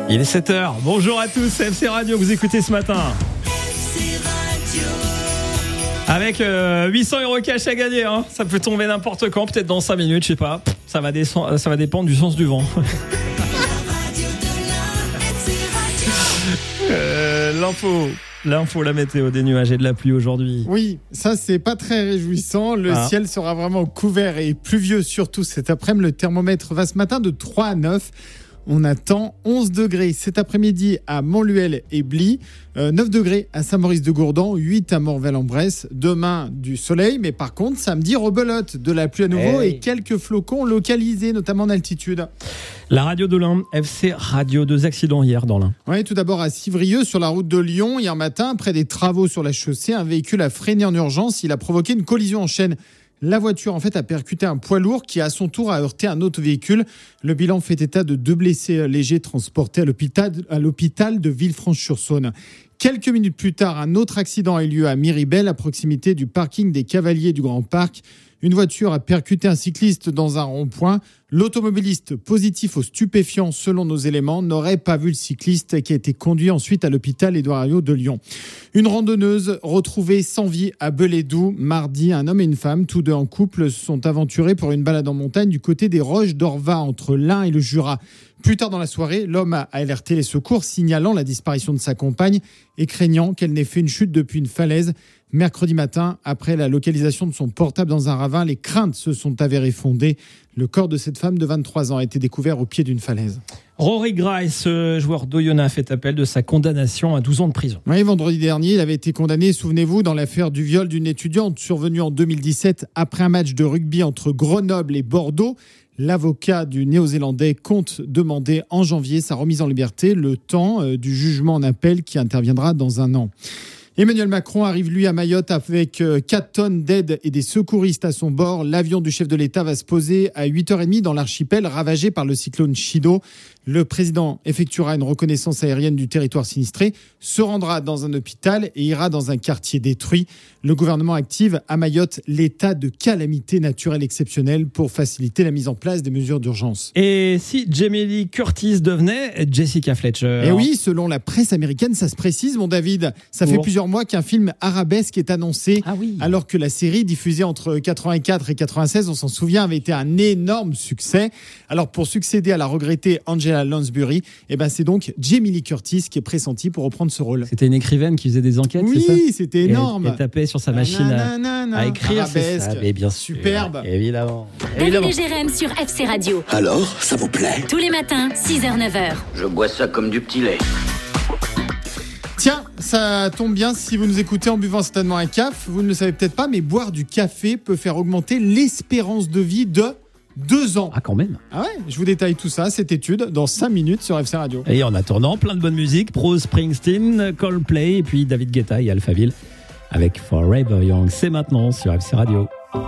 Il est 7h. Bonjour à tous, c'est FC Radio, vous écoutez ce matin. Avec 800 € cash à gagner, hein. Ça peut tomber n'importe quand, peut-être dans 5 minutes, je sais pas. Ça va dépendre du sens du vent. L'info, la météo, des nuages et de la pluie aujourd'hui. Oui, ça c'est pas très réjouissant. Le ciel sera vraiment couvert et pluvieux, surtout cet après-midi. Le thermomètre va ce matin de 3 à 9. On attend 11 degrés cet après-midi à Montluel et Bly, 9 degrés à Saint-Maurice-de-Gourdan, 8 à Morvel-en-Bresse. Demain, du soleil, mais par contre, samedi, rebelote, de la pluie à nouveau et quelques flocons localisés, notamment en altitude. La radio de l'Ain, FC Radio, 2 accidents hier dans l'Ain. Oui, tout d'abord à Civrieux, sur la route de Lyon. Hier matin, après des travaux sur la chaussée, un véhicule a freiné en urgence. Il a provoqué une collision en chaîne. La voiture en fait a percuté un poids lourd qui à son tour a heurté un autre véhicule. Le bilan fait état de 2 blessés légers transportés à l'hôpital de Villefranche-sur-Saône. Quelques minutes plus tard, un autre accident a eu lieu à Miribel, à proximité du parking des Cavaliers du Grand Parc. Une voiture a percuté un cycliste dans un rond-point. L'automobiliste, positif aux stupéfiants selon nos éléments, n'aurait pas vu le cycliste qui a été conduit ensuite à l'hôpital Édouard Herriot de Lyon. Une randonneuse retrouvée sans vie à Beledoux. Mardi, un homme et une femme, tous deux en couple, se sont aventurés pour une balade en montagne du côté des Roches d'Orva, entre l'Ain et le Jura. Plus tard dans la soirée, l'homme a alerté les secours, signalant la disparition de sa compagne et craignant qu'elle n'ait fait une chute depuis une falaise. Mercredi matin, après la localisation de son portable dans un ravin, les craintes se sont avérées fondées. Le corps de cette femme de 23 ans a été découvert au pied d'une falaise. Rory Grice, joueur d'Oyonnax, fait appel de sa condamnation à 12 ans de prison. Oui, vendredi dernier, il avait été condamné, souvenez-vous, dans l'affaire du viol d'une étudiante survenue en 2017 après un match de rugby entre Grenoble et Bordeaux. L'avocat du Néo-Zélandais compte demander en janvier sa remise en liberté, le temps du jugement en appel qui interviendra dans un an. Emmanuel Macron arrive, lui, à Mayotte avec 4 tonnes d'aide et des secouristes à son bord. L'avion du chef de l'État va se poser à 8h30 dans l'archipel ravagé par le cyclone Chido. Le président effectuera une reconnaissance aérienne du territoire sinistré, se rendra dans un hôpital et ira dans un quartier détruit. Le gouvernement active à Mayotte l'état de calamité naturelle exceptionnelle pour faciliter la mise en place des mesures d'urgence. Et si Jamie Lee Curtis devenait Jessica Fletcher ? Et oui, selon la presse américaine, ça se précise, mon David. Ça fait plusieurs mois qu'un film arabesque est annoncé, alors que la série diffusée entre 84 et 96, on s'en souvient, avait été un énorme succès. Alors pour succéder à la regrettée Angela Lansbury, c'est donc Jamie Lee Curtis qui est pressentie pour reprendre ce rôle. C'était une écrivaine qui faisait des enquêtes, c'est ça ? Oui, c'était énorme. Elle tapait sur sa machine à écrire, c'est ça. Mais bien sûr, superbe. Évidemment. David et Jérém sur FC Radio. Alors, ça vous plaît ? Tous les matins, 6h-9h. Je bois ça comme du petit lait. Tiens, ça tombe bien si vous nous écoutez en buvant certainement un caf. Vous ne le savez peut-être pas, mais boire du café peut faire augmenter l'espérance de vie de 2 ans. Ah, quand même. Ah ouais, je vous détaille tout ça, cette étude, dans 5 minutes sur FC Radio. Et en attendant, plein de bonne musique. Bruce Springsteen, Coldplay, et puis David Guetta et Alphaville avec Forever Young. C'est maintenant sur FC Radio.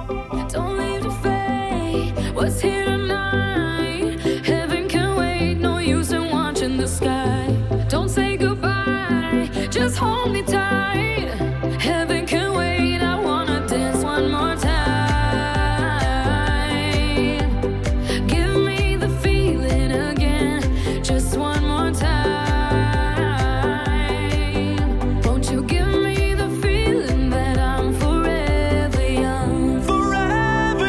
Just hold me tight. Heaven can wait. I wanna dance one more time. Give me the feeling again. Just one more time. Won't you give me the feeling that I'm forever young? Forever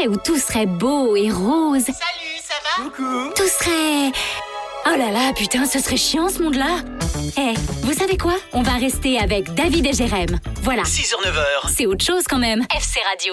serait, où tout serait beau et rose. Salut, ça va? Coucou. Tout serait... Oh là là, putain, ce serait chiant ce monde-là. Vous savez quoi? On va rester avec David et Jérém. Voilà. 6h-9h. C'est autre chose quand même. FC Radio.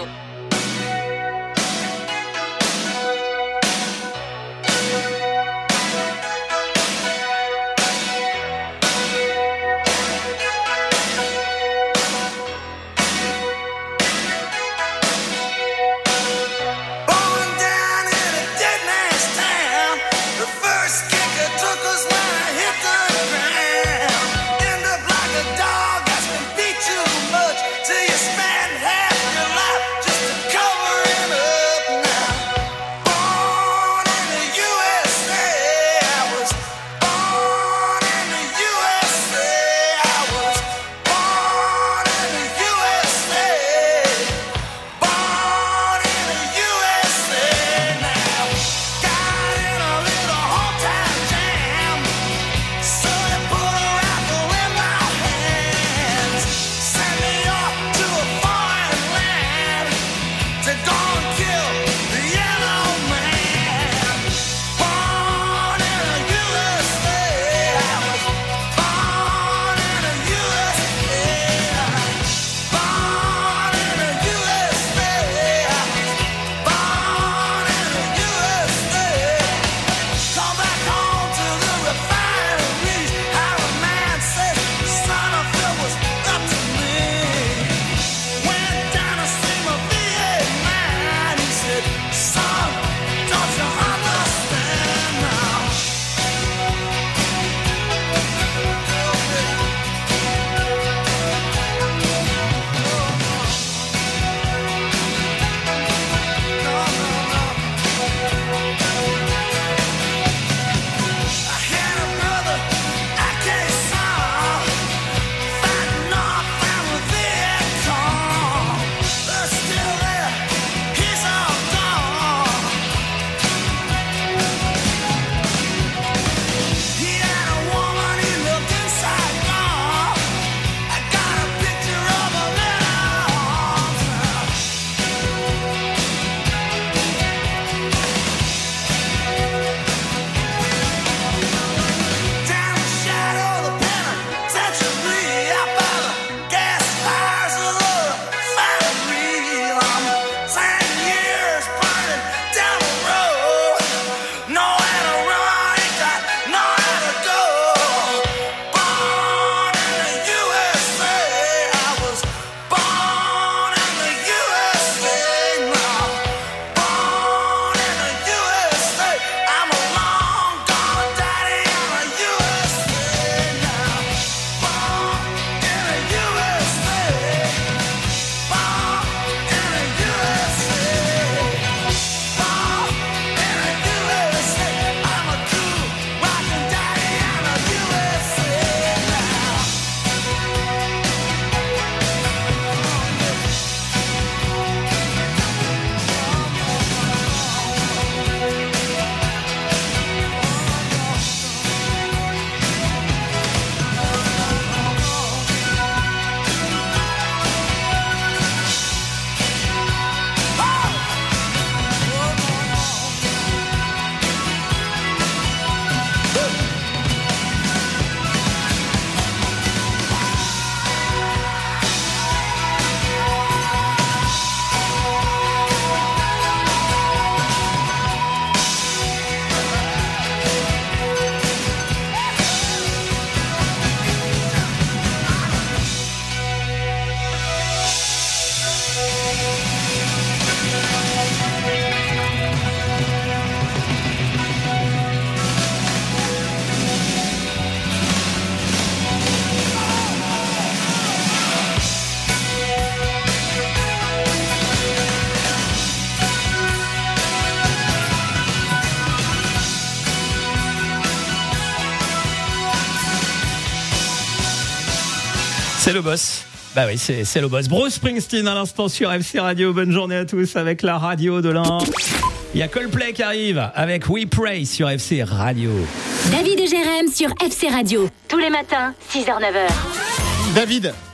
C'est le boss. Bah oui, c'est le boss. Bruce Springsteen à l'instant sur FC Radio. Bonne journée à tous avec la radio de l'un. Il y a Coldplay qui arrive avec We Pray sur FC Radio. David et Jérém sur FC Radio. Tous les matins, 6h-9h. David,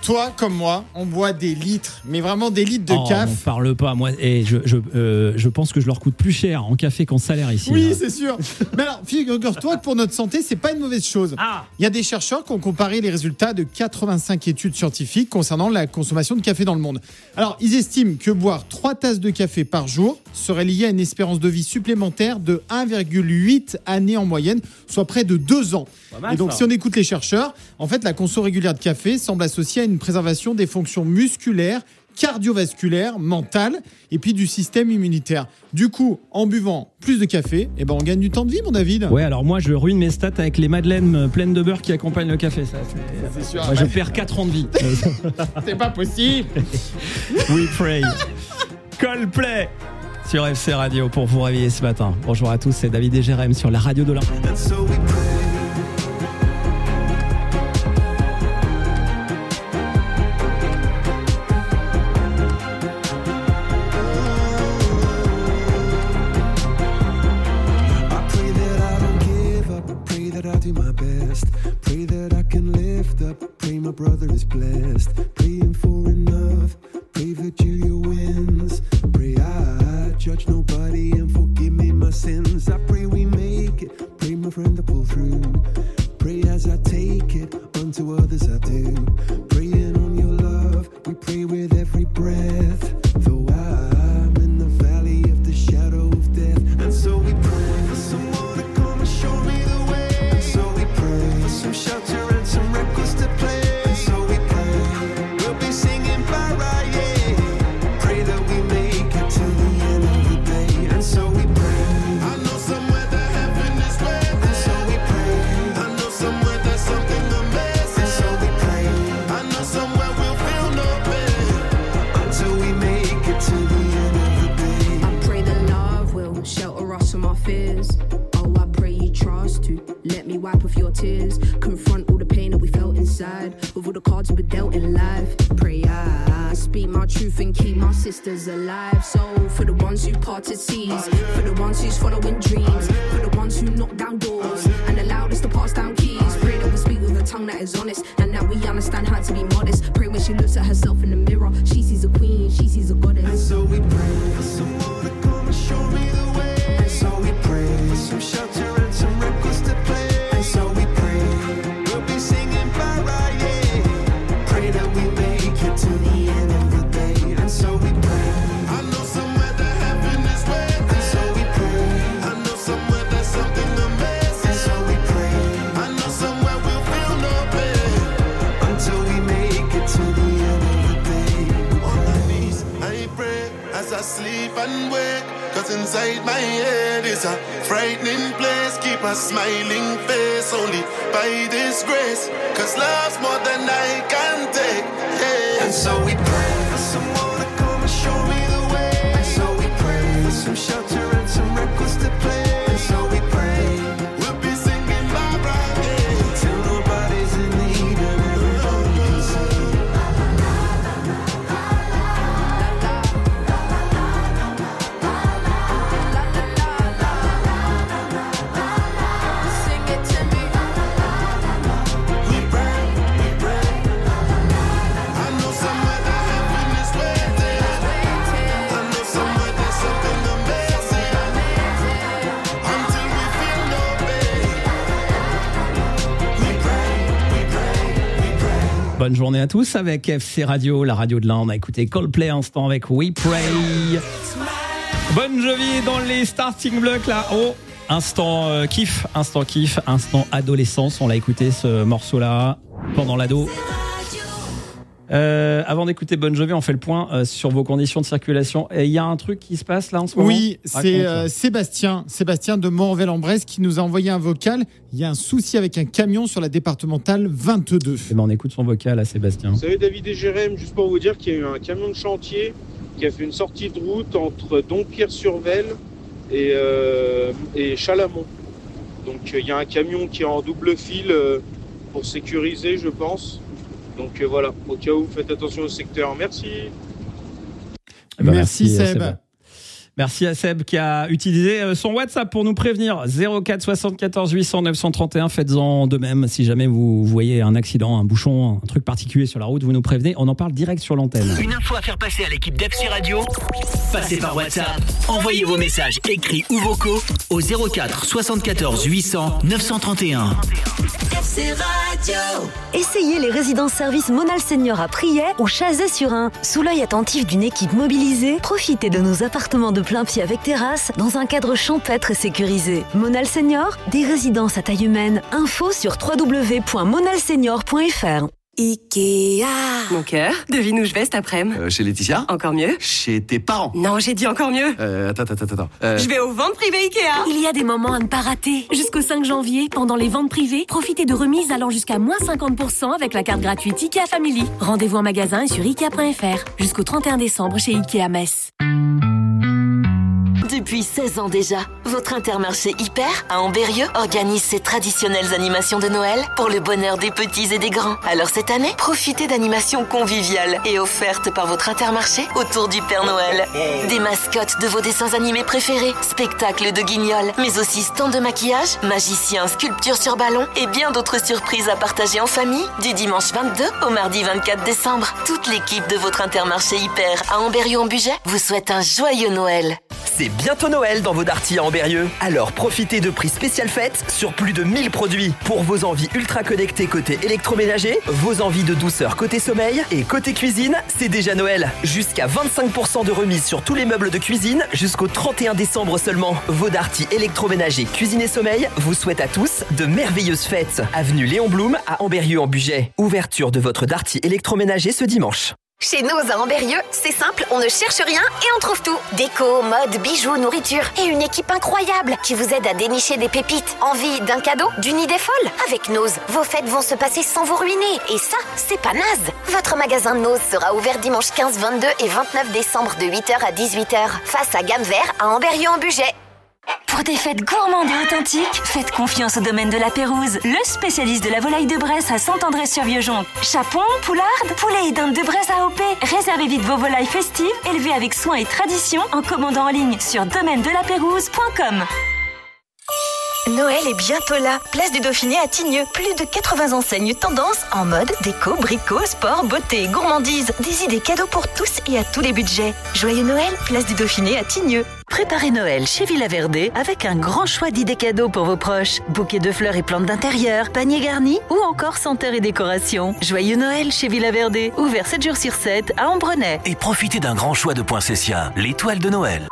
toi comme moi, on boit des litres, mais vraiment des litres de caf. On parle pas, moi, et je pense que je leur coûte plus cher en café qu'en salaire ici. Oui, là. c'est sûr. Mais alors, figure-toi que pour notre santé, c'est pas une mauvaise chose. Il y a des chercheurs qui ont comparé les résultats de 85 études scientifiques concernant la consommation de café dans le monde. Alors, ils estiment que boire 3 tasses de café par jour serait lié à une espérance de vie supplémentaire de 1,8 années en moyenne, soit près de 2 ans. Et donc, si on écoute les chercheurs, en fait, la conso régulière de café semble associée à une préservation des fonctions musculaires, cardiovasculaires, mentales et puis du système immunitaire. Du coup, en buvant plus de café, on gagne du temps de vie, mon David. Ouais, alors moi, je ruine mes stats avec les madeleines pleines de beurre qui accompagnent le café. Ça, c'est sûr. Moi, je perds 4 ans de vie. C'est pas possible. We pray. Coldplay sur FC Radio pour vous réveiller ce matin. Bonjour à tous, c'est David et Jérém sur la radio de l'Ain. Pray that I can lift up. Pray my brother is blessed. Praying for enough. Pray Virgilia wins. Pray I judge nobody and forgive me my sins. I pray we make it. Pray my friend to pull through. Pray as I take it. Unto others I do. Praying on your love. We pray with every breath. Though I'm in the valley of the shadow of death. And so we pray for someone to come and show me the way. Some shelter and some records to play. And so we pray, we'll be singing Mariah. Pray that we make it to the end of the day. And so we pray, I know somewhere that heaven is waiting. And so we pray, I know somewhere there's something amazing. And so we pray, I know somewhere we'll feel no pain until we make it to the end of the day. I pray that love will shelter us from our fears. Oh, I pray you trust to let me wipe off your tears. Confront all the pain that we felt inside. With all the cards we were dealt in life. Pray I speak my truth and keep my sisters alive. So for the ones who parted seas, for the ones who's following dreams, for the ones who knock down doors and allowed us to pass down keys. Pray that we speak with a tongue that is honest and that we understand how to be modest. Pray when she looks at herself in the mirror, she sees a queen, she sees a goddess. And so we pray for someone to come and show me the way. And so we pray for some shelter and some records to play. And so we pray, we'll be singing Mariah. Pray that we make it to the end of the day. And so we pray, I know somewhere that heaven is waiting. And so we pray, I know somewhere there's something amazing. And so we pray, I know somewhere we'll feel no pain until we make it to the end of the day. On my knees, I pray as I sleep and wake. Cause inside my head is a frightening place. Keep a smiling face only by this grace. Cause love's more than I can take. Yeah. And so we pray for someone to come and show me the way. And so we pray for some shelter and some records to play. And so we pray, we'll be singing Mariah till nobody's in need and everybody can sing. Bonne journée à tous avec FC Radio, la radio de l'Ain. On a écouté Coldplay instant avec We Pray. Bon Jovi dans les starting blocks là. Oh, instant kiff, instant adolescence. On l'a écouté ce morceau-là pendant l'ado. Avant d'écouter Bon Jovi, on fait le point sur vos conditions de circulation. Il y a un truc qui se passe là en ce moment ? Oui, c'est Sébastien de Morvel-en-Bresse qui nous a envoyé un vocal. Il y a un souci avec un camion sur la départementale 22. Eh ben on écoute son vocal à Sébastien. Salut David et Jérém, juste pour vous dire qu'il y a eu un camion de chantier qui a fait une sortie de route entre Dompierre-sur-Vesle et Chalamont. Donc il y a un camion qui est en double fil pour sécuriser, je pense. Donc voilà, au cas où, faites attention au secteur. Merci. Merci Seb. Merci à Seb qui a utilisé son WhatsApp pour nous prévenir. 04 74 800 931. Faites-en de même si jamais vous voyez un accident, un bouchon, un truc particulier sur la route, vous nous prévenez. On en parle direct sur l'antenne. Une info à faire passer à l'équipe d'FC Radio. Passez par WhatsApp. Envoyez vos messages écrits ou vocaux au 04 74 800 931. FC Radio. Essayez les résidences-services Monal Senior à Priay ou Chazay-sur-Ain. Sous l'œil attentif d'une équipe mobilisée, profitez de nos appartements de plein pied avec terrasse dans un cadre champêtre et sécurisé. Monal Senior, des résidences à taille humaine. Info sur www.monalsenior.fr. Ikea. Mon cœur, devine où je vais cet après-midi. Chez Laetitia. Encore mieux. Chez tes parents. Non, j'ai dit encore mieux. Attends. Je vais aux ventes privées Ikea. Il y a des moments à ne pas rater. Jusqu'au 5 janvier, pendant les ventes privées, profitez de remises allant jusqu'à moins 50% avec la carte gratuite Ikea Family. Rendez-vous en magasin et sur Ikea.fr. Jusqu'au 31 décembre chez Ikea Metz. Depuis 16 ans déjà, votre Intermarché Hyper à Ambérieu organise ses traditionnelles animations de Noël pour le bonheur des petits et des grands. Alors cette année, profitez d'animations conviviales et offertes par votre Intermarché autour du Père Noël. Des mascottes de vos dessins animés préférés, spectacles de guignols, mais aussi stands de maquillage, magiciens, sculptures sur ballon et bien d'autres surprises à partager en famille du dimanche 22 au mardi 24 décembre. Toute l'équipe de votre Intermarché Hyper à Ambérieu-en-Bugey vous souhaite un joyeux Noël. C'est bientôt Noël dans vos Darty à Ambérieu. Alors profitez de prix spécial fête sur plus de 1000 produits. Pour vos envies ultra connectées côté électroménager, vos envies de douceur côté sommeil et côté cuisine, c'est déjà Noël. Jusqu'à 25% de remise sur tous les meubles de cuisine jusqu'au 31 décembre seulement. Vos Darty électroménager, cuisine et sommeil vous souhaitent à tous de merveilleuses fêtes. Avenue Léon Blum à Ambérieu-en-Bugey. Ouverture de votre Darty électroménager ce dimanche. Chez Noz à Ambérieu, c'est simple, on ne cherche rien et on trouve tout. Déco, mode, bijoux, nourriture et une équipe incroyable qui vous aide à dénicher des pépites. Envie d'un cadeau, d'une idée folle? Avec Noz, vos fêtes vont se passer sans vous ruiner. Et ça, c'est pas naze. Votre magasin Noz sera ouvert dimanche 15, 22 et 29 décembre de 8h à 18h. Face à Gamme Vert à Ambérieu-en-Bugey. Pour des fêtes gourmandes et authentiques, faites confiance au domaine de la Pérouse, le spécialiste de la volaille de Bresse à Saint-André-sur-Vieux-Jonc. Chapon, poularde, poulet et dinde de Bresse AOP. Réservez vite vos volailles festives, élevées avec soin et tradition en commandant en ligne sur domaine-de-la-pérouse.com. Noël est bientôt là. Place du Dauphiné à Tignes. Plus de 80 enseignes tendances en mode, déco, brico, sport, beauté, gourmandise. Des idées cadeaux pour tous et à tous les budgets. Joyeux Noël, place du Dauphiné à Tignes. Préparez Noël chez Villa Verde avec un grand choix d'idées cadeaux pour vos proches. Bouquets de fleurs et plantes d'intérieur, paniers garnis ou encore senteurs et décorations. Joyeux Noël chez Villa Verde. Ouvert 7 jours sur 7 à Ambrenay. Et profitez d'un grand choix de poinsettias, l'étoile de Noël.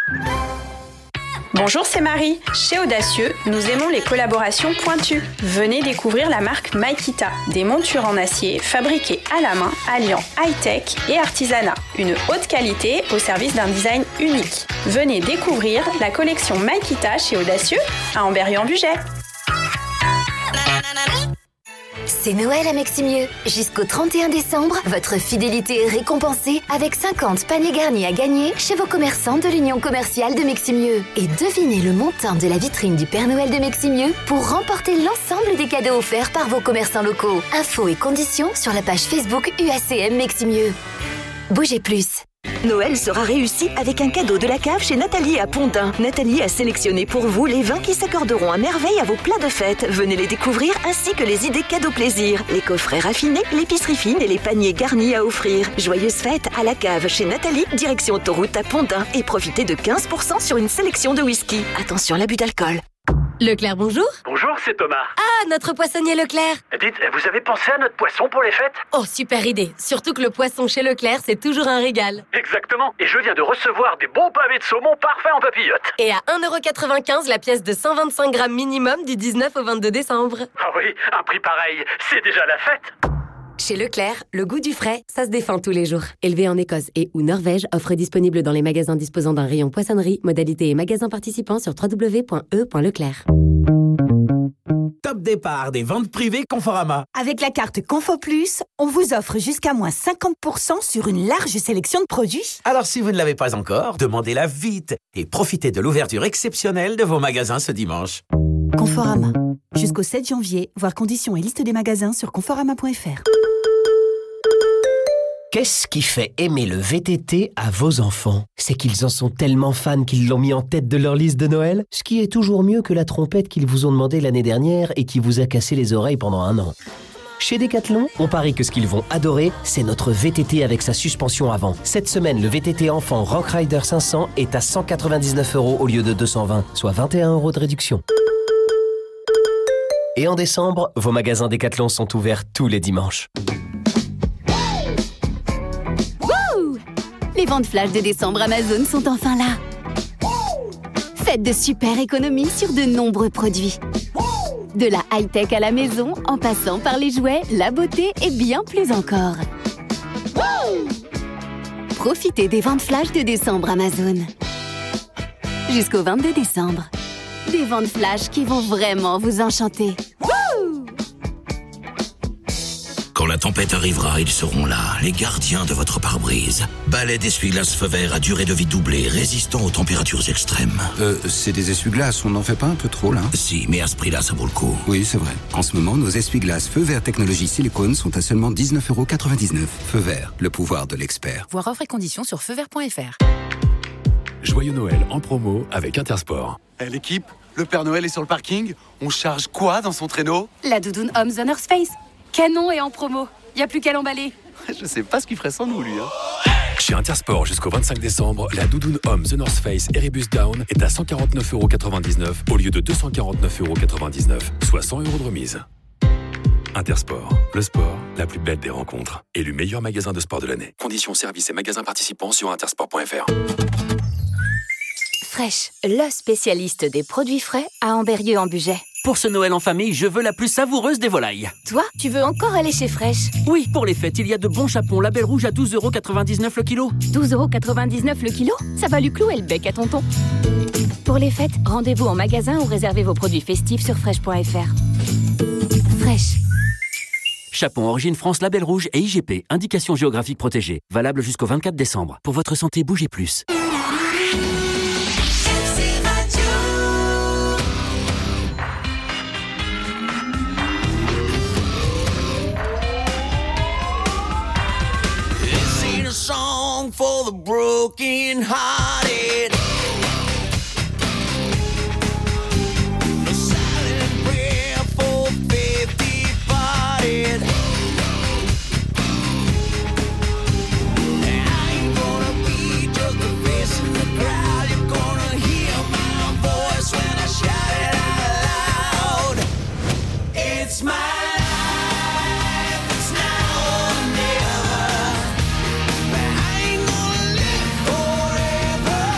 Bonjour, c'est Marie. Chez Audacieux, nous aimons les collaborations pointues. Venez découvrir la marque Makita, des montures en acier fabriquées à la main, alliant high-tech et artisanat. Une haute qualité au service d'un design unique. Venez découvrir la collection Makita chez Audacieux à Ambérieu-en-Bugey. C'est Noël à Meximieux. Jusqu'au 31 décembre, votre fidélité est récompensée avec 50 paniers garnis à gagner chez vos commerçants de l'Union commerciale de Meximieux. Et devinez le montant de la vitrine du Père Noël de Meximieux pour remporter l'ensemble des cadeaux offerts par vos commerçants locaux. Infos et conditions sur la page Facebook UACM Meximieux. Bougez plus. Noël sera réussi avec un cadeau de la cave chez Nathalie à Pondin. Nathalie a sélectionné pour vous les vins qui s'accorderont à merveille à vos plats de fête. Venez les découvrir ainsi que les idées cadeaux plaisir. Les coffrets raffinés, l'épicerie fine et les paniers garnis à offrir. Joyeuses fêtes à la cave chez Nathalie, direction autoroute à Pondin. Et profitez de 15% sur une sélection de whisky. Attention à l'abus d'alcool. Leclerc, bonjour. Bonjour, c'est Thomas. Ah, notre poissonnier Leclerc. Dites, vous avez pensé à notre poisson pour les fêtes? Oh, super idée. Surtout que le poisson chez Leclerc, c'est toujours un régal. Exactement. Et je viens de recevoir des bons pavés de saumon parfaits en papillote. Et à 1,95€ la pièce de 125 grammes minimum du 19 au 22 décembre. Ah oui, un prix pareil, c'est déjà la fête. Chez Leclerc, le goût du frais, ça se défend tous les jours. Élevé en Écosse et ou Norvège, offre disponible dans les magasins disposant d'un rayon poissonnerie, modalité et magasins participants sur www.e.leclerc. Top départ des ventes privées Conforama. Avec la carte Confo Plus, on vous offre jusqu'à moins 50% sur une large sélection de produits. Alors si vous ne l'avez pas encore, demandez-la vite et profitez de l'ouverture exceptionnelle de vos magasins ce dimanche. Conforama. Jusqu'au 7 janvier, voir conditions et liste des magasins sur conforama.fr. Qu'est-ce qui fait aimer le VTT à vos enfants? C'est qu'ils en sont tellement fans qu'ils l'ont mis en tête de leur liste de Noël, ce qui est toujours mieux que la trompette qu'ils vous ont demandé l'année dernière et qui vous a cassé les oreilles pendant 1 an. Chez Decathlon, on parie que ce qu'ils vont adorer, c'est notre VTT avec sa suspension avant. Cette semaine, le VTT enfant Rock Rider 500 est à 199 € au lieu de 220, soit 21 € de réduction. Et en décembre, vos magasins Decathlon sont ouverts tous les dimanches. Wouh! Les ventes flash de décembre Amazon sont enfin là. Faites de super économies sur de nombreux produits. De la high-tech à la maison, en passant par les jouets, la beauté et bien plus encore. Profitez des ventes flash de décembre Amazon. Jusqu'au 22 décembre. Des ventes flash qui vont vraiment vous enchanter. Quand la tempête arrivera, ils seront là, les gardiens de votre pare-brise. Balai d'essuie-glace feu vert à durée de vie doublée, résistant aux températures extrêmes. C'est des essuie-glaces, on n'en fait pas un peu trop là? Si, mais à ce prix-là, ça vaut le coup. Oui, c'est vrai. En ce moment, nos essuie-glaces feu vert technologie silicone sont à seulement 19,99 €. Feu vert, le pouvoir de l'expert. Voir offres et conditions sur feuvert.fr. Joyeux Noël en promo avec Intersport. L'équipe, le Père Noël est sur le parking. On charge quoi dans son traîneau? La doudoune Homme The North Face. Canon est en promo. Y a plus qu'à l'emballer. Je sais pas ce qu'il ferait sans nous, lui. Hein. Chez Intersport jusqu'au 25 décembre, la doudoune Homme The North Face Erebus Down est à 149,99 € au lieu de 249,99 €, soit 100 € de remise. Intersport, le sport, la plus belle des rencontres. Élu meilleur magasin de sport de l'année. Conditions, services et magasins participants sur intersport.fr. Fresh, le spécialiste des produits frais à Ambérieu en Bugey. Pour ce Noël en famille, je veux la plus savoureuse des volailles. Toi, tu veux encore aller chez Fresh? Oui, pour les fêtes, il y a de bons chapons label rouge à 12,99 € le kilo. 12,99 € le kilo? Ça va lui clouer le bec à tonton. Pour les fêtes, rendez-vous en magasin ou réservez vos produits festifs sur fresh.fr. Fresh. Chapon Origine France label rouge et IGP, indication géographique protégée. Valable jusqu'au 24 décembre. Pour votre santé, bougez plus. Song for the broken hearted. A silent prayer for faith departed. I ain't gonna be just a face in the crowd. You're gonna hear my voice when I shout it out loud. It's my forever.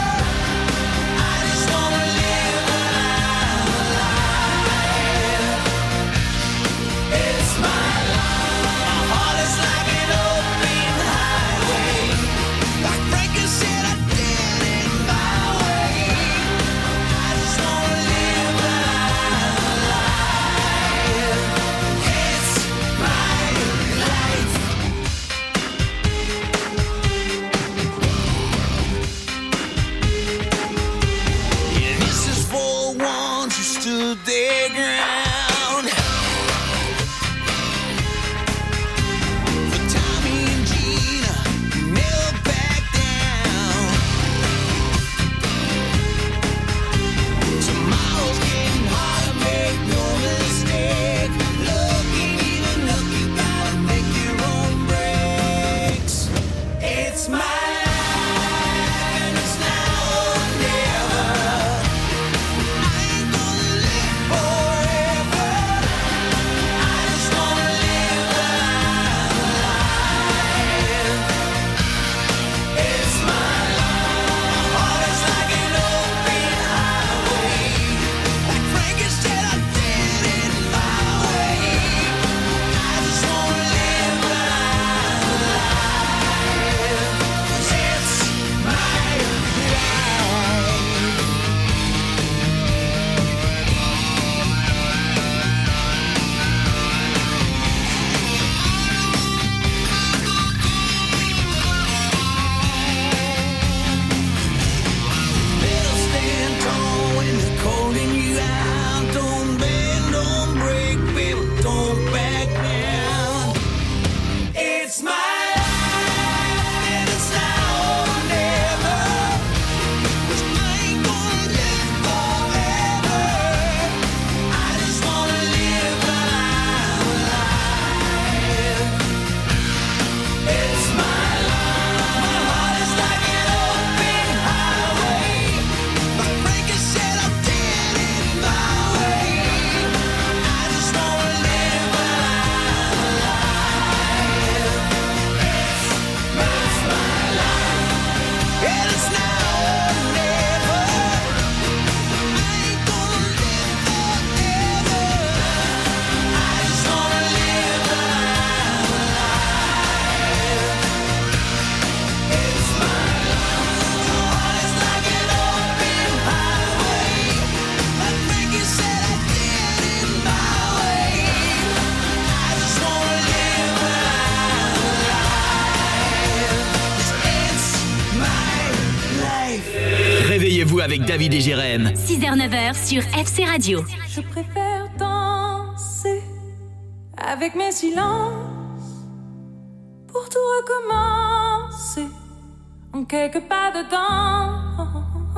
avec David et Jérém. 6h-9h sur FC Radio. Je préfère danser avec mes silences pour tout recommencer en quelques pas dedans.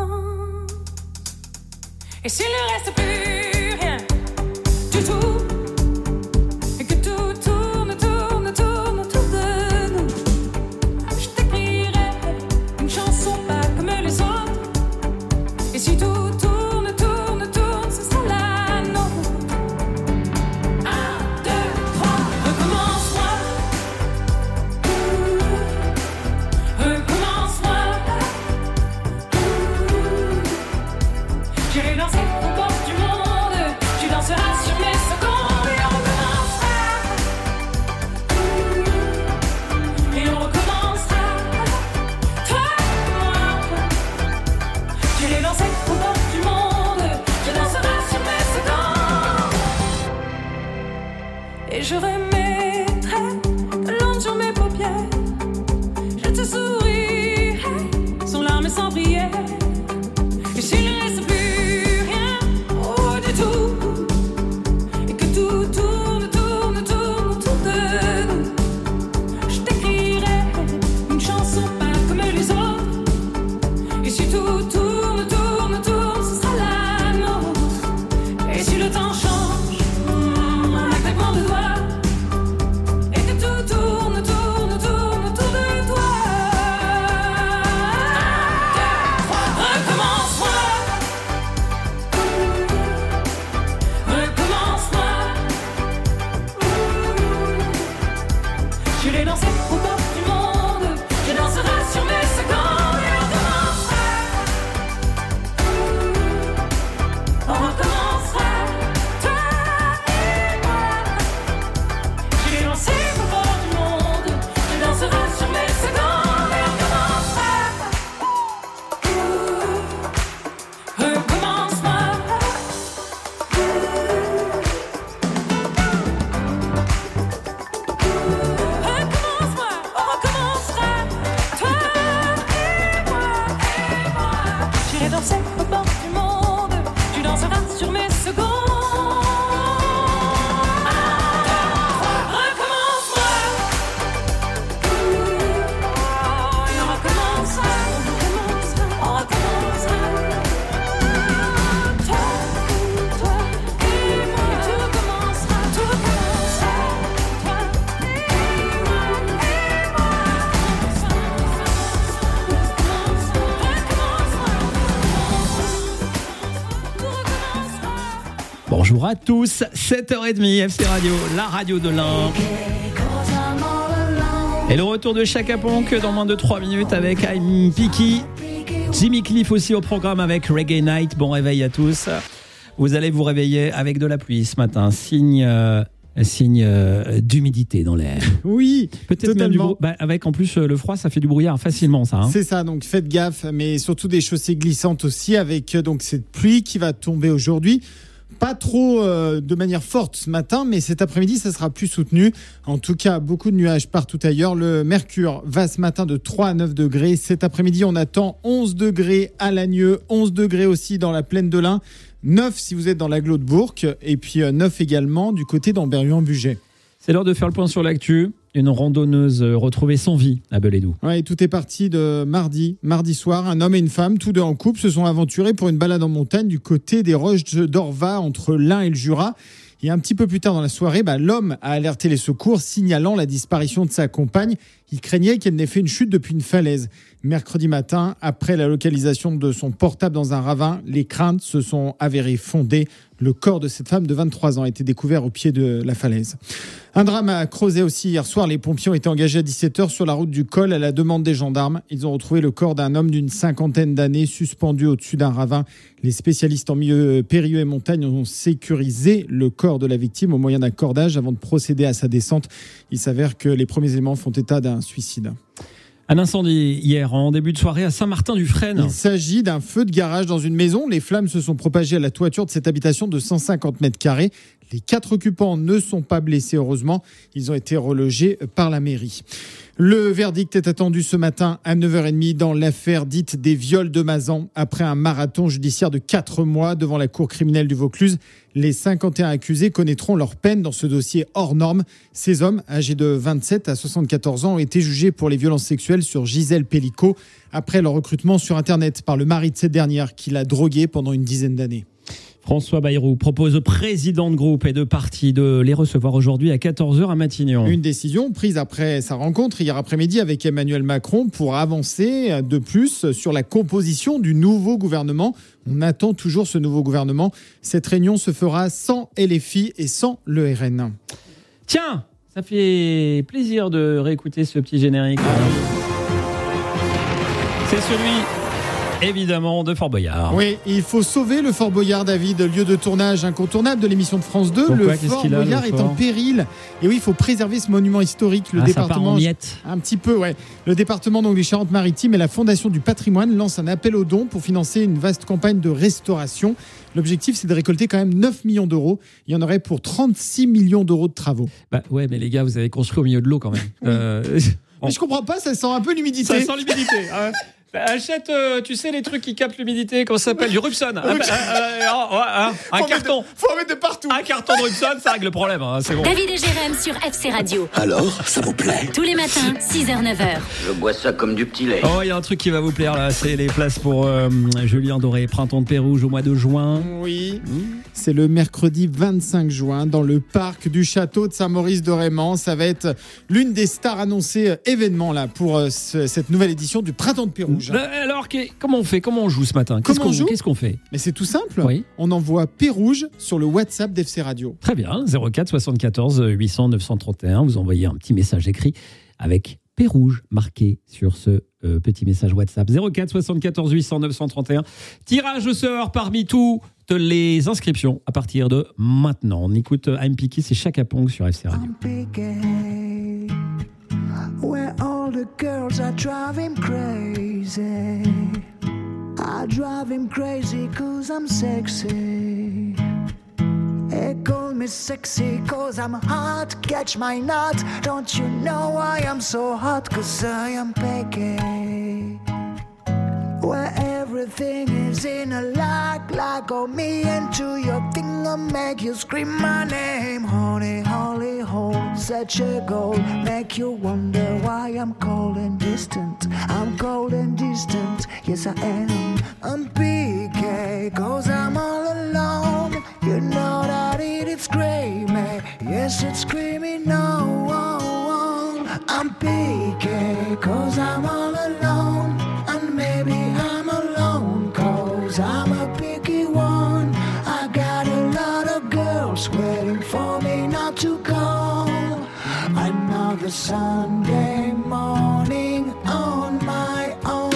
Et s'il ne reste plus rien du tout, et que tout tourne autour de nous, je t'écrirai une chanson pas comme les autres. Et si tout tourne, ce sera la nôtre. 1, 2, 3, recommence-moi. Recommence-moi. J'irai danser au bord du monde. Tu danseras sur mes secondes et on recommencera. Et on recommencera. Toi et moi. J'irai danser au bord du monde. Tu danseras sur mes secondes. Et je remettrai de l'encre sur mes paupières. Je te sourirai sans larmes et sans prière. Et s'il ne reste plus rien, oh du tout, et que tout tourne autour de nous, je t'écrirai une chanson pas comme les autres. Et si tout tourne, ce sera la nôtre. Et si le temps change, un claquement de doigts, et que tout tourne autour de toi. 1, 2, 3, recommence-moi. Recommence-moi. J'irai danser au bord du monde. Tu danseras sur mes secondes et on recommencera. On recommencera. Toi et moi. J'irai danser au bord du monde. Tu danseras sur mes secondes et on recommencera. Recommence-moi. Recommence-moi, on recommencera. Toi et moi. J'irai danser au bord du monde. Tu danseras sur mes secondes. 1, 2, 3, recommence-moi. Et on recommencera. On recommencera. Toi et moi. Et tout recommencera. Tout recommencera. Toi et moi. Bonjour à tous, 7h30 FC Radio, la radio de l'Ain. Et le retour de Chaka Ponk dans moins de 3 minutes avec I'm Picky. Jimmy Cliff aussi au programme avec Reggae Night. Bon réveil à tous. Vous allez vous réveiller avec de la pluie ce matin. Signe d'humidité dans l'air. Oui, peut-être même du avec en plus le froid, ça fait du brouillard facilement ça. Hein. C'est ça, donc faites gaffe, mais surtout des chaussées glissantes aussi avec donc cette pluie qui va tomber aujourd'hui. Pas trop de manière forte ce matin, mais cet après-midi, ça sera plus soutenu. En tout cas, beaucoup de nuages partout ailleurs. Le mercure va ce matin de 3 à 9 degrés. Cet après-midi, on attend 11 degrés à Lagneux, 11 degrés aussi dans la plaine de l'Ain, 9 si vous êtes dans l'agglo de Bourg, et puis 9 également du côté d'Amberieu-en-Bugey. C'est l'heure de faire le point sur l'actu. Une randonneuse retrouvée sans vie à Belédou. Ouais, tout est parti de mardi soir. Un homme et une femme, tous deux en couple, se sont aventurés pour une balade en montagne du côté des Roches d'Orva, entre l'Ain et le Jura. Et un petit peu plus tard dans la soirée, l'homme a alerté les secours, signalant la disparition de sa compagne. Il craignait qu'elle n'ait fait une chute depuis une falaise. Mercredi matin, après la localisation de son portable dans un ravin, les craintes se sont avérées fondées. Le corps de cette femme de 23 ans a été découvert au pied de la falaise. Un drame à Crozet aussi. Hier soir, les pompiers ont été engagés à 17h sur la route du Col à la demande des gendarmes. Ils ont retrouvé le corps d'un homme d'une 50aine d'années suspendu au-dessus d'un ravin. Les spécialistes en milieu périlleux et montagne ont sécurisé le corps de la victime au moyen d'un cordage avant de procéder à sa descente. Il s'avère que les premiers éléments font état d'un suicide. Un incendie hier en début de soirée à Saint-Martin-du-Frêne. Il s'agit d'un feu de garage dans une maison. Les flammes se sont propagées à la toiture de cette habitation de 150 mètres carrés. Les 4 occupants ne sont pas blessés, heureusement. Ils ont été relogés par la mairie. Le verdict est attendu ce matin à 9h30 dans l'affaire dite des viols de Mazan. Après un marathon judiciaire de 4 mois devant la cour criminelle du Vaucluse, les 51 accusés connaîtront leur peine dans ce dossier hors norme. Ces hommes, âgés de 27 à 74 ans, ont été jugés pour les violences sexuelles sur Gisèle Pellicot après leur recrutement sur Internet par le mari de cette dernière qui l'a droguée pendant une dizaine d'années. François Bayrou propose aux présidents de groupe et de partis de les recevoir aujourd'hui à 14h à Matignon. Une décision prise après sa rencontre hier après-midi avec Emmanuel Macron pour avancer de plus sur la composition du nouveau gouvernement. On attend toujours ce nouveau gouvernement. Cette réunion se fera sans LFI et sans le RN. Tiens, ça fait plaisir de réécouter ce petit générique. C'est celui... évidemment de Fort Boyard. Oui, il faut sauver le Fort Boyard, David, lieu de tournage incontournable de l'émission de France 2. Pourquoi ? Le Qu'est-ce Fort qu'il a, Boyard le est fort en péril. Et oui, il faut préserver ce monument historique. Le ça part en miettes. Un petit peu, ouais. Le département donc, des Charentes-Maritimes et la Fondation du patrimoine lancent un appel aux dons pour financer une vaste campagne de restauration. L'objectif, c'est de récolter quand même 9 millions d'euros. Il y en aurait pour 36 millions d'euros de travaux. Bah ouais, mais les gars, vous avez construit au milieu de l'eau quand même. Mais je comprends pas, ça sent un peu l'humidité. Ça sent l'humidité. Ah ouais. Achète, tu sais, les trucs qui captent l'humidité, comment ça s'appelle ? Du Rupson. Un carton. Faut en mettre de partout. Un carton de Rupson, ça règle le problème. Hein, c'est bon. David et Jérém sur FC Radio. Alors, ça vous plaît ? Tous les matins, 6h-9h. Je bois ça comme du petit lait. Oh, il y a un truc qui va vous plaire là, c'est les places pour Julien Doré, Printemps de Pérouge au mois de juin. Oui, c'est le mercredi 25 juin dans le parc du château de Saint-Maurice de Raymond. Ça va être l'une des stars annoncées événements là pour cette nouvelle édition du Printemps de Pérouge. Alors, comment on fait ? Comment on joue ce matin ? Qu'est-ce qu'on fait ? Mais c'est tout simple. Oui. On envoie Pérouge sur le WhatsApp d'FC Radio. Très bien, 04 74 800 931. Vous envoyez un petit message écrit avec Pérouge marqué sur ce petit message WhatsApp. 04 74 800 931. Tirage au sort parmi toutes les inscriptions à partir de maintenant. On écoute I'm Picky, c'est Chaka Pong sur FC Radio. Where all the girls are driving crazy. I drive him crazy cause I'm sexy. They call me sexy cause I'm hot. Catch my nut. Don't you know why I'm so hot? Cause I am Peggy. Where everything is in a like oh me into your thing, I'll make you scream my name. Honey, holy hole, such a goal. Make you wonder why I'm cold and distant. I'm cold and distant, yes I am. I'm PK, cause I'm all alone. You know that it's screaming, yes it's screaming no. I'm PK, cause I'm all alone. And maybe I'm alone, cause I'm a picky one. I got a lot of girls waiting for me not to call. Another Sunday morning on my own.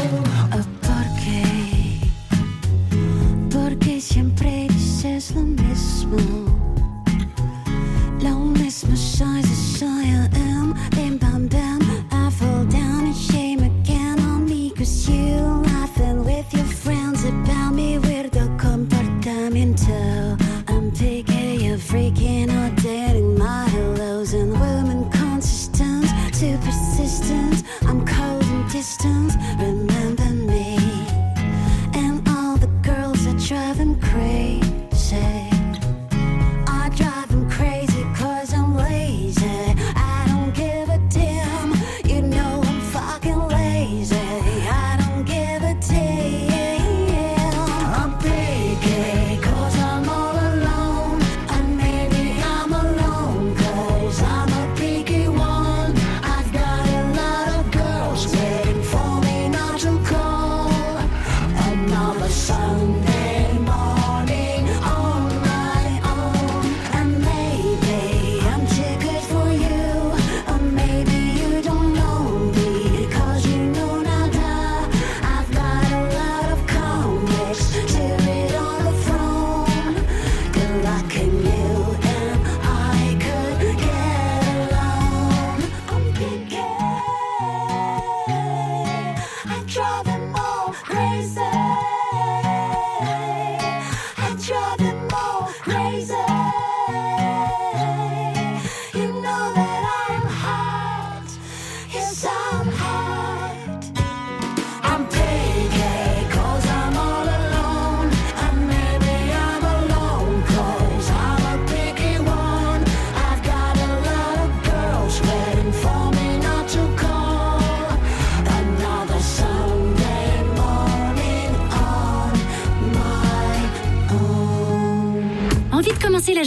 Porque siempre dices lo mismo. Lo mismo shines as I am. Bim bam bam, I fall down in shame again on me. Cause you laughing with your friends about me. Weirdo comportamiento. I'm picky, you're freaking out, dating my hellos and women consistent, too persistent. I'm cold and distant, remember me. And all the girls that drive him crazy. I drive him crazy cause I'm lazy. I don't give a damn, you know I'm fucking lazy. I don't give a damn. I'm picky, cause I'm all alone. And maybe I'm alone, cause I'm a picky one. I've got a lot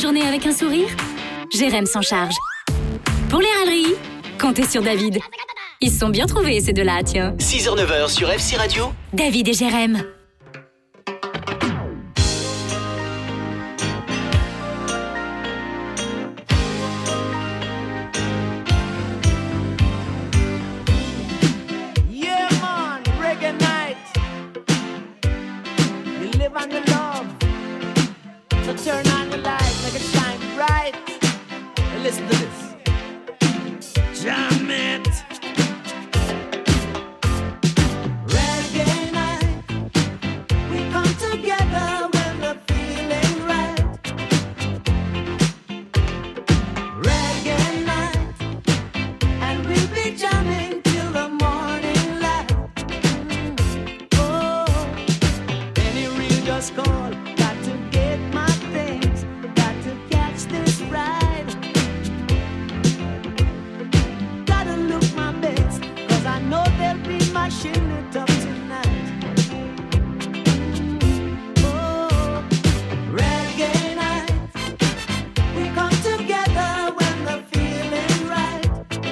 journée avec un sourire? Jérém s'en charge. Pour les râleries, comptez sur David. Ils se sont bien trouvés, ces deux-là, tiens. 6h-9h sur FC Radio. David et Jérém. Yeah, man, reggae night. You live on your love. So turn on the light, make it shine bright. And listen to this. Jam it. Reggae night. We come together when we're feeling right. Reggae night. And we'll be jamming till the morning light. Oh, any real just call. Got to get my things. Got to catch this ride. Gotta look my best, 'cause I know they'll be mashing it up tonight. Oh, reggae night. We come together when we're feeling right.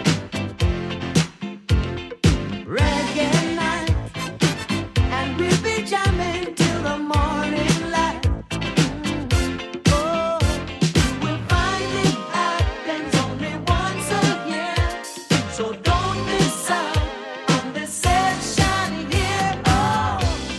Reggae night. And we'll be jamming till the morning light. Oh, you will find it happens only once a year. So don't miss out on this session here. Oh.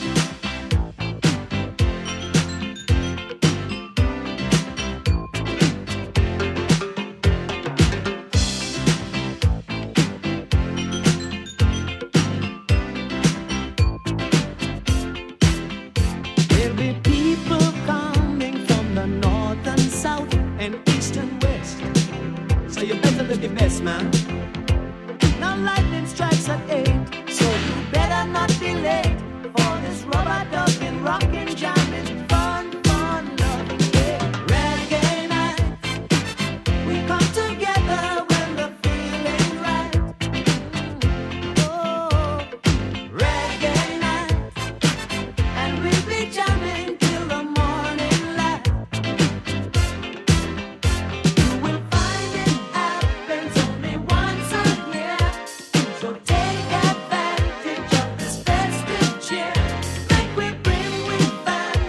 There'll be people coming from the north and south and east and west. So you better look your best, man. Now lightning strikes at 8, so you better not be late for this rubber ducking, rocking, jamming, fun, loving, yeah. Reggae night. We come together when we're feeling right. Oh, reggae night. And we'll be jamming till the morning light. You will find it happens only once a year. So take advantage of this festive cheer. Make we bring with fans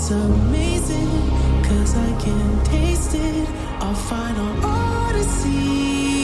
It's amazing, 'cause I can taste it. Our final odyssey.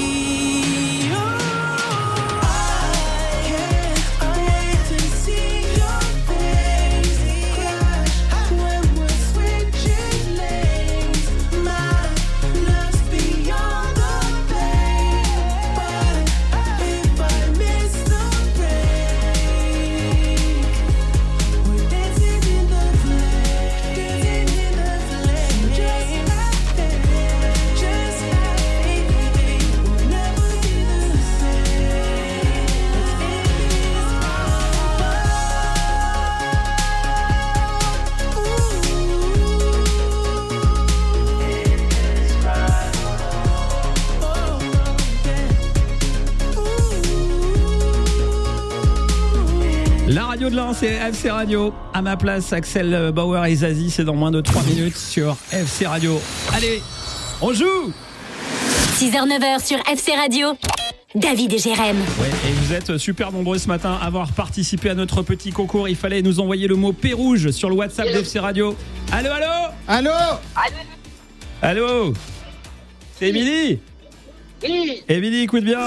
La radio de l'Ain, c'est FC Radio. À ma place, Axel Bauer et Zazie, c'est dans moins de 3 minutes sur FC Radio. Allez, on joue. 6h-9h sur FC Radio. David et Jérém. Ouais, et vous êtes super nombreux ce matin à avoir participé à notre petit concours. Il fallait nous envoyer le mot Pérouge sur le WhatsApp d'FC Radio. Allô, allô. Allô. Allô. C'est Émilie. Oui. Émilie, écoute bien.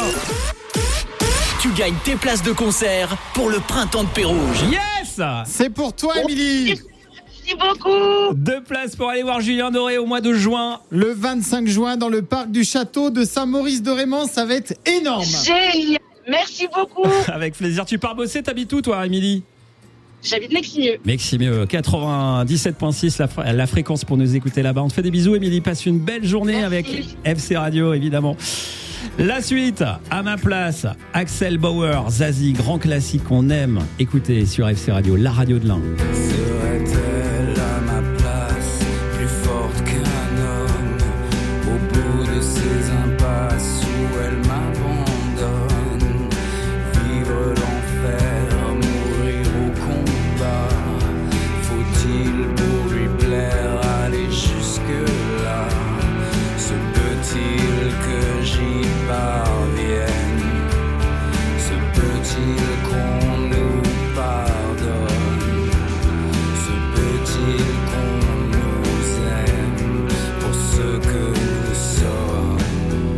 Tu gagnes tes places de concert pour le printemps de Pérouge. Yes. C'est pour toi, Émilie. Merci beaucoup. 2 places pour aller voir Julien Doré au mois de juin. Le 25 juin dans le parc du château de Saint-Maurice-de-Raymond, ça va être énorme. Génial. Merci beaucoup. Avec plaisir. Tu pars bosser, t'habites où toi, Émilie? J'habite Meximieux. Meximieux, 97.6 la fréquence pour nous écouter là-bas. On te fait des bisous, Émilie. Passe une belle journée. Merci. Avec FC Radio, évidemment. La suite, à ma place, Axel Bauer, Zazie, grand classique qu'on aime. Écoutez sur FC Radio, la radio de l'Ain. Serait-elle à ma place, plus forte qu'un homme, au bout de ces impasses où elle m'abandonne? Vivre l'enfer, mourir au combat, faut-il pour lui plaire aller jusque-là? Se peut-il que j'y parvienne? Se peut-il qu'on nous pardonne? Se peut-il qu'on nous aime pour ce que nous sommes?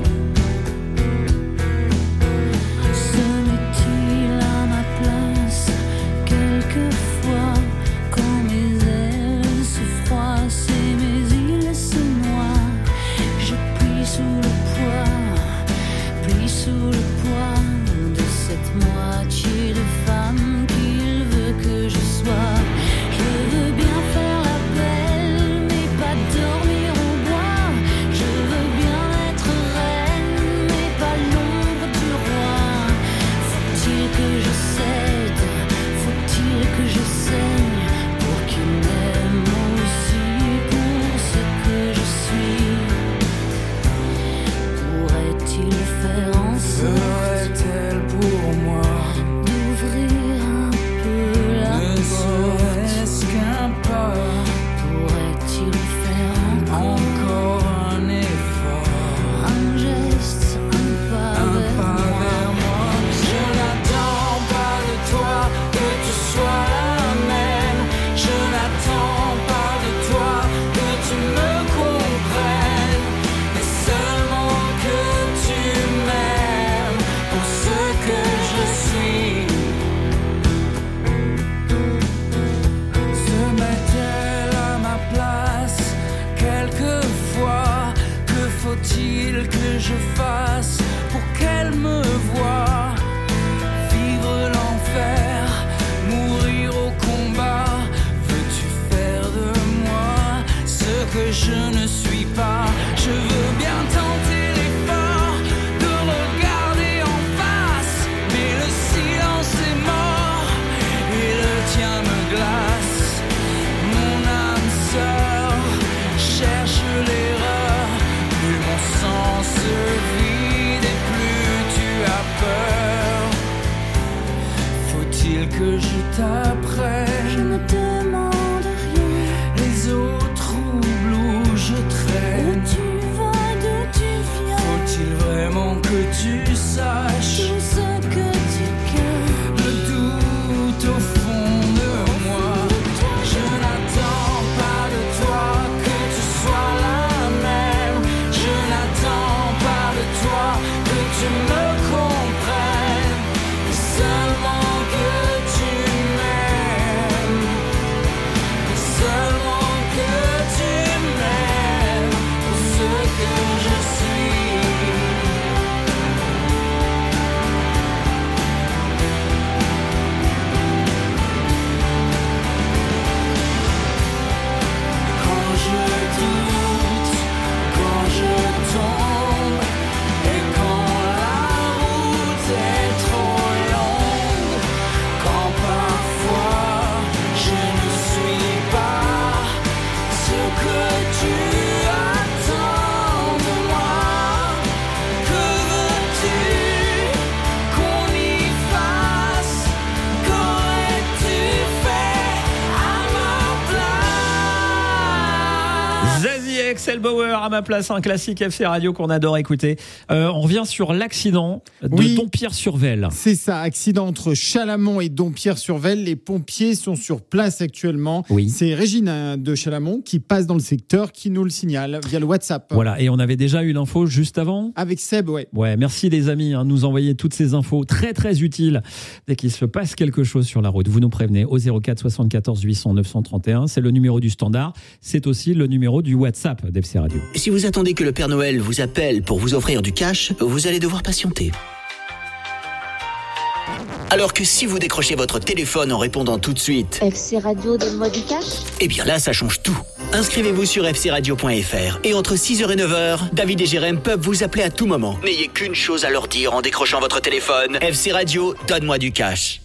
Se met-il à ma place quelquefois quand mes ailes se froissent et mes îles se noient? Je plie sous le poids de cette moitié de femme qu'il veut que je sois. Je veux bien faire la belle, mais pas dormir au bois. Je veux bien être reine, mais pas l'ombre du roi. Faut-il que je cède, faut-il que je saigne pour qu'il m'aime aussi pour ce que je suis? Pourrait-il faire en sorte Serait-elle pour moi d'ouvrir un peu la ne porte? serait-ce qu'un pas? Pourrait-il faire Encore un effort, un geste, un pas vers moi? Je n'attends pas de toi que tu sois la même. Je n'attends pas de toi que tu me comprennes, mais seulement que tu m'aimes pour ce que je suis. Se met-elle à ma place quelquefois? Que faut-il que je fasse pour qu'elle me voie? Vivre l'enfer, mourir au combat. Veux-tu faire de moi ce que je ne suis pas? Je veux bien tenter l'effort de regarder en face, mais le silence est mort et le tien me glace. Mon âme sœur cherche l'erreur, plus mon sang se vide et plus tu as peur. Faut-il que je t'apprenne? Je ne demande rien. Les eaux troubles où je Où traîne. tu vas, d'où tu viens? Faut-il vraiment que tu saches Tout ce que tu crains. le doute au fond de moi? Je n'attends pas et Axel Bauer à ma place, un classique FC Radio qu'on adore écouter. On revient sur l'accident de Dompierre-sur-Vesle. C'est ça, accident entre Chalamont et Dompierre-sur-Vesle. Les pompiers sont sur place actuellement. Oui. C'est Régine de Chalamont qui passe dans le secteur qui nous le signale via le WhatsApp. Voilà, et on avait déjà eu l'info juste avant. Avec Seb, ouais. Ouais, merci les amis, de nous envoyer toutes ces infos très très utiles dès qu'il se passe quelque chose sur la route. Vous nous prévenez au 04 74 800 931, c'est le numéro du standard, c'est aussi le numéro du WhatsApp d'FC Radio. Si vous attendez que le Père Noël vous appelle pour vous offrir du cash, vous allez devoir patienter. Alors que si vous décrochez votre téléphone en répondant tout de suite, FC Radio, donne-moi du cash. eh bien là, ça change tout. Inscrivez-vous sur fcradio.fr et entre 6h et 9h, David et Jérém peuvent vous appeler à tout moment. N'ayez qu'une chose à leur dire en décrochant votre téléphone. FC Radio, donne-moi du cash.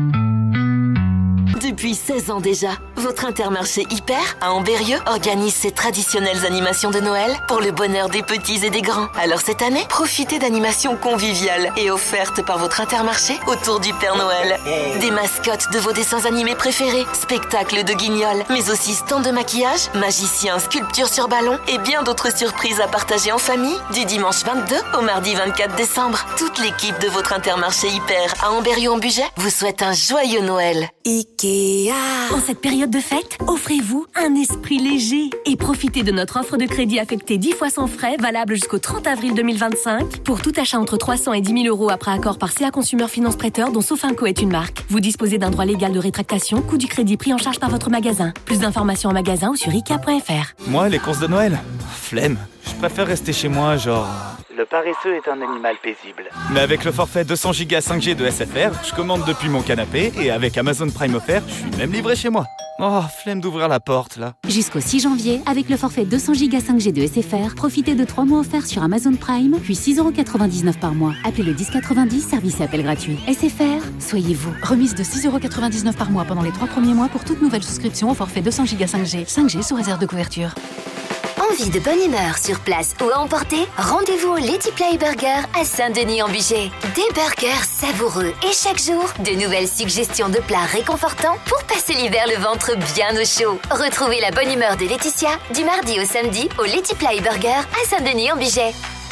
Depuis 16 ans déjà, votre Intermarché Hyper à Ambérieu organise ses traditionnelles animations de Noël pour le bonheur des petits et des grands. Alors cette année, profitez d'animations conviviales et offertes par votre Intermarché autour du Père Noël. Des mascottes de vos dessins animés préférés, spectacles de guignols, mais aussi stands de maquillage, magiciens, sculptures sur ballon et bien d'autres surprises à partager en famille du dimanche 22 au mardi 24 décembre. Toute l'équipe de votre Intermarché Hyper à Ambérieu-en-Bugey vous souhaite un joyeux Noël. En cette période de fête, offrez-vous un esprit léger et profitez de notre offre de crédit affecté 10 fois sans frais, valable jusqu'au 30 avril 2025, pour tout achat entre 300 et 10 000 euros après accord par CA Consumer Finance Prêteur, dont Sofinco est une marque. Vous disposez d'un droit légal de rétractation, coût du crédit pris en charge par votre magasin. Plus d'informations en magasin ou sur IKEA.fr. Moi, les courses de Noël, flemme. Je préfère rester chez moi, genre... Le paresseux est un animal paisible. Mais avec le forfait 200 Go 5G de SFR, je commande depuis mon canapé et avec Amazon Prime offert, je suis même livré chez moi. Oh, flemme d'ouvrir la porte, là. Jusqu'au 6 janvier, avec le forfait 200 Go 5G de SFR, profitez de 3 mois offerts sur Amazon Prime, puis 6,99 € par mois. Appelez le 1090, service et appel gratuit. SFR, soyez vous. Remise de 6,99 € par mois pendant les 3 premiers mois pour toute nouvelle souscription au forfait 200 Go 5G. 5G sous réserve de couverture. Envie de bonne humeur sur place ou à emporter? Rendez-vous au Lady Play Burger à Saint-Denis-en-Bugey. Des burgers savoureux et chaque jour, de nouvelles suggestions de plats réconfortants pour passer l'hiver le ventre bien au chaud. Retrouvez la bonne humeur de Laetitia du mardi au samedi au Lady Play Burger à Saint-Denis-en-Bugey.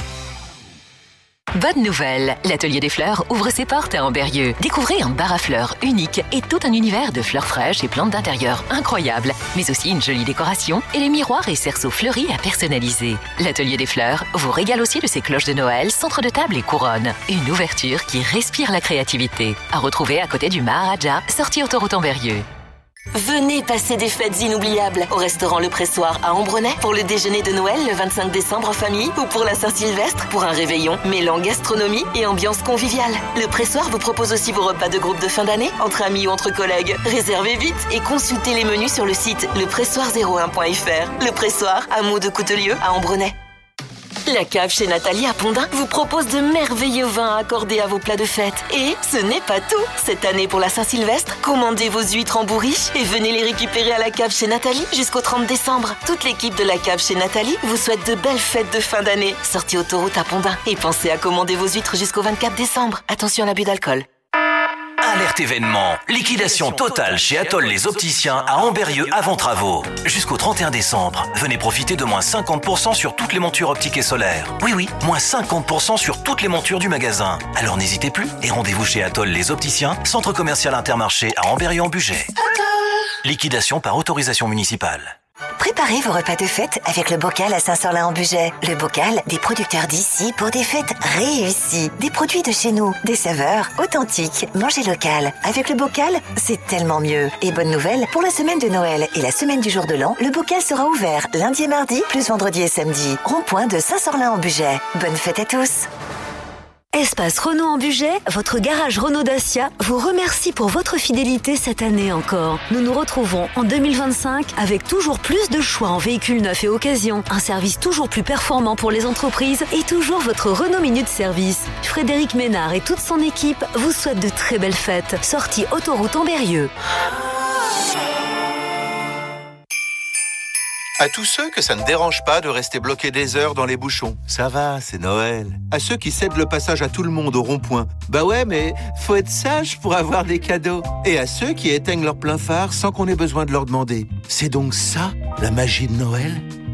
Bonne nouvelle, l'Atelier des Fleurs ouvre ses portes à Ambérieu. Découvrez un bar à fleurs unique et tout un univers de fleurs fraîches et plantes d'intérieur incroyables, mais aussi une jolie décoration et les miroirs et cerceaux fleuris à personnaliser. L'Atelier des Fleurs vous régale aussi de ses cloches de Noël, centre de table et couronne. Une ouverture qui respire la créativité. À retrouver à côté du Maharaja, sortie autoroute Ambérieu. Venez passer des fêtes inoubliables au restaurant Le Pressoir à Ambronay pour le déjeuner de Noël le 25 décembre en famille ou pour la Saint-Sylvestre pour un réveillon mêlant gastronomie et ambiance conviviale. Le Pressoir vous propose aussi vos repas de groupe de fin d'année, entre amis ou entre collègues. Réservez vite et consultez les menus sur le site lepressoir01.fr. Le Pressoir, hameau de Coutelieu à Ambronay. La cave chez Nathalie à Pondin vous propose de merveilleux vins accordés à vos plats de fête. Et ce n'est pas tout. Cette année pour la Saint-Sylvestre, commandez vos huîtres en bourriche et venez les récupérer à la cave chez Nathalie jusqu'au 30 décembre. Toute l'équipe de la cave chez Nathalie vous souhaite de belles fêtes de fin d'année. Sortez autoroute à Pondin et pensez à commander vos huîtres jusqu'au 24 décembre. Attention à l'abus d'alcool. Alerte événement. Liquidation totale chez Atoll les opticiens à Ambérieu avant travaux. Jusqu'au 31 décembre, venez profiter de moins 50% sur toutes les montures optiques et solaires. Oui, moins 50% sur toutes les montures du magasin. Alors n'hésitez plus et rendez-vous chez Atoll les opticiens, centre commercial Intermarché à Ambérieu-en-Bugey. Liquidation par autorisation municipale. Préparez vos repas de fête avec le Bocal à Saint-Sorlin-en-Bugey. Le Bocal, des producteurs d'ici pour des fêtes réussies. Des produits de chez nous, des saveurs authentiques. Mangez local. Avec le Bocal, c'est tellement mieux. Et bonne nouvelle, pour la semaine de Noël et la semaine du jour de l'an, le Bocal sera ouvert lundi et mardi, plus vendredi et samedi. Rond-point de Saint-Sorlin-en-Bugey. Bonne fête à tous. Espace Renault en Bugey, votre garage Renault Dacia vous remercie pour votre fidélité cette année encore. Nous nous retrouvons en 2025 avec toujours plus de choix en véhicules neufs et occasions, un service toujours plus performant pour les entreprises et toujours votre Renault Minute Service. Frédéric Ménard et toute son équipe vous souhaitent de très belles fêtes. Sortie autoroute Ambérieu. À tous ceux que ça ne dérange pas de rester bloqués des heures dans les bouchons. Ça va, c'est Noël. À ceux qui cèdent le passage à tout le monde au rond-point. Bah ouais, mais faut être sage pour avoir des cadeaux. Et à ceux qui éteignent leur plein phare sans qu'on ait besoin de leur demander. C'est donc ça, la magie de Noël ?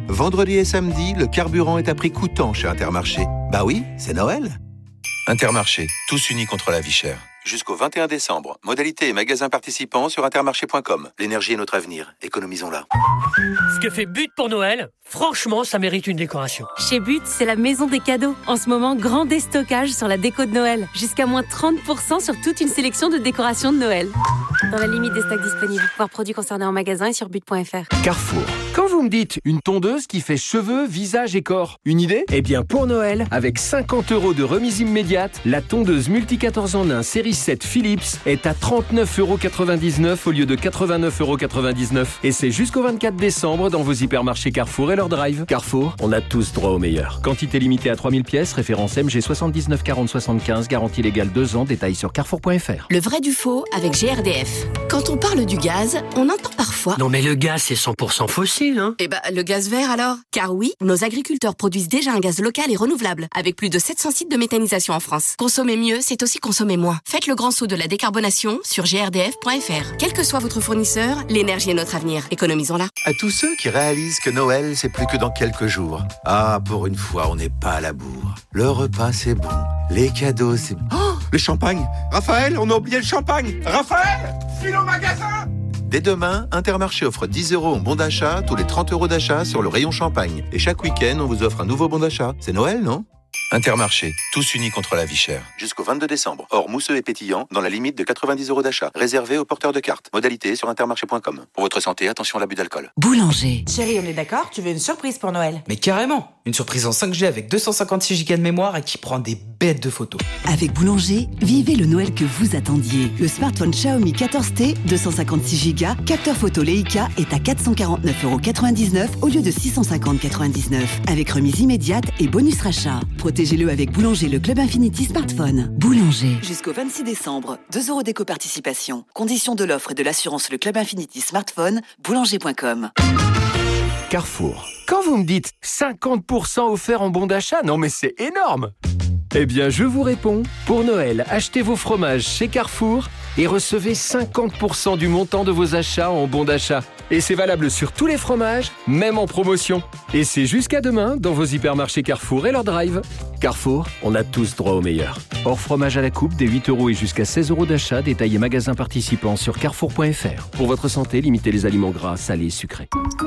Vendredi et samedi, le carburant est à prix coûtant chez Intermarché. Bah oui, c'est Noël. Intermarché, tous unis contre la vie chère. Jusqu'au 21 décembre. Modalités et magasins participants sur intermarché.com. L'énergie est notre avenir. Économisons-la. Ce que fait But pour Noël, franchement, ça mérite une décoration. Chez But, c'est la maison des cadeaux. En ce moment, grand déstockage sur la déco de Noël. Jusqu'à moins 30% sur toute une sélection de décorations de Noël. Dans la limite des stocks disponibles. Voir produits concernés en magasin et sur but.fr. Carrefour. Quand vous me dites une tondeuse qui fait cheveux, visage et corps, une idée ? Eh bien pour Noël, avec 50 € de remise immédiate, la tondeuse multi-14 en 1 série 7 Philips est à 39,99 € au lieu de 89,99 €. Et c'est jusqu'au 24 décembre dans vos hypermarchés Carrefour et leur drive. Carrefour, on a tous droit au meilleur. Quantité limitée à 3000 pièces, référence MG 79 40 75, garantie légale 2 ans, détails sur carrefour.fr. Le vrai du faux avec GRDF. Quand on parle du gaz, on entend parfois... Non mais le gaz, c'est 100% fossile, hein. Eh ben, le gaz vert alors ? Car oui, nos agriculteurs produisent déjà un gaz local et renouvelable, avec plus de 700 sites de méthanisation en France. Consommer mieux, c'est aussi consommer moins. Faites le grand saut de la décarbonation sur grdf.fr. Quel que soit votre fournisseur, l'énergie est notre avenir. Économisons-la. À tous ceux qui réalisent que Noël, c'est plus que dans quelques jours. Ah, pour une fois, on n'est pas à la bourre. Le repas, c'est bon. Les cadeaux, c'est... Oh, le champagne. Raphaël, on a oublié le champagne. Raphaël, file au magasin. Dès demain, Intermarché offre 10 € en bon d'achat, tous les 30 € d'achat sur le rayon champagne. Et chaque week-end, on vous offre un nouveau bon d'achat. C'est Noël, non ? Intermarché, tous unis contre la vie chère. Jusqu'au 22 décembre. Hors mousseux et pétillant, dans la limite de 90 € d'achat. Réservé aux porteurs de cartes. Modalité sur intermarché.com. Pour votre santé, attention à l'abus d'alcool. Boulanger. Chérie, on est d'accord ? Tu veux une surprise pour Noël ? Mais carrément. Une surprise en 5G avec 256 Go de mémoire et qui prend des bêtes de photos. Avec Boulanger, vivez le Noël que vous attendiez. Le smartphone Xiaomi 14T, 256 Go, capteur photo Leica est à 449,99 € au lieu de 650,99 €. Avec remise immédiate et bonus rachat. Protégez-le avec Boulanger, le Club Infinity Smartphone. Boulanger. Jusqu'au 26 décembre, 2 € d'éco-participation. Conditions de l'offre et de l'assurance le Club Infinity Smartphone, boulanger.com. Carrefour. Quand vous me dites 50% offert en bon d'achat, non mais c'est énorme. Eh bien, je vous réponds. Pour Noël, achetez vos fromages chez Carrefour et recevez 50% du montant de vos achats en bon d'achat. Et c'est valable sur tous les fromages, même en promotion. Et c'est jusqu'à demain dans vos hypermarchés Carrefour et leur drive. Carrefour, on a tous droit au meilleur. Hors fromage à la coupe, des 8 € et jusqu'à 16 € d'achat, détaillés magasins participants sur carrefour.fr. Pour votre santé, limitez les aliments gras, salés et sucrés.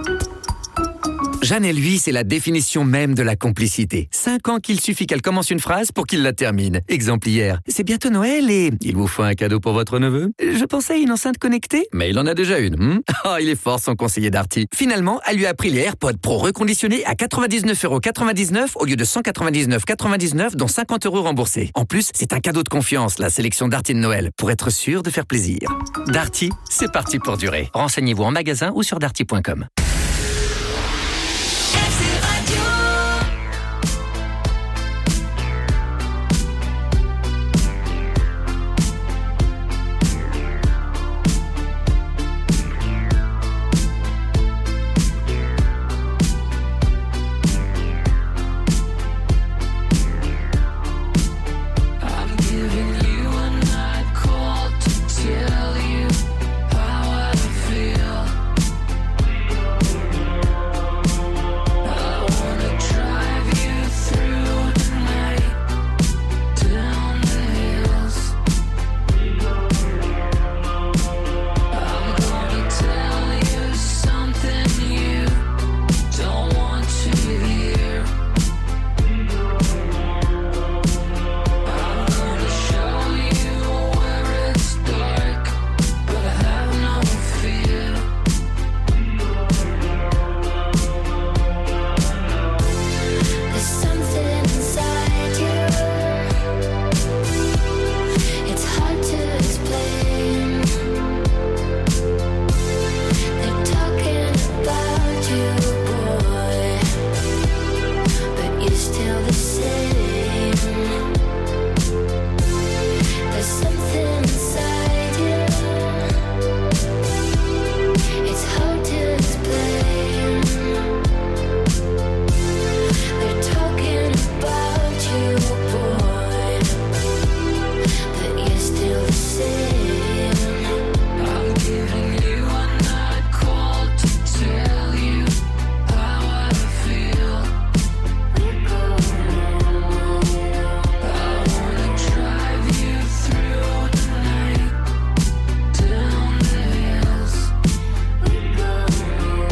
Jeanne et lui, c'est la définition même de la complicité. 5 ans qu'il suffit qu'elle commence une phrase pour qu'il la termine. Exemple hier. C'est bientôt Noël et il vous faut un cadeau pour votre neveu. Je pensais à une enceinte connectée, mais il en a déjà une. Oh, il est fort son conseiller Darty. Finalement, elle lui a pris les AirPods Pro reconditionnés à 99,99 € au lieu de 199,99 €, dont 50 € remboursés. En plus, c'est un cadeau de confiance, la sélection Darty de Noël, pour être sûr de faire plaisir. Darty, c'est parti pour durer. Renseignez-vous en magasin ou sur darty.com.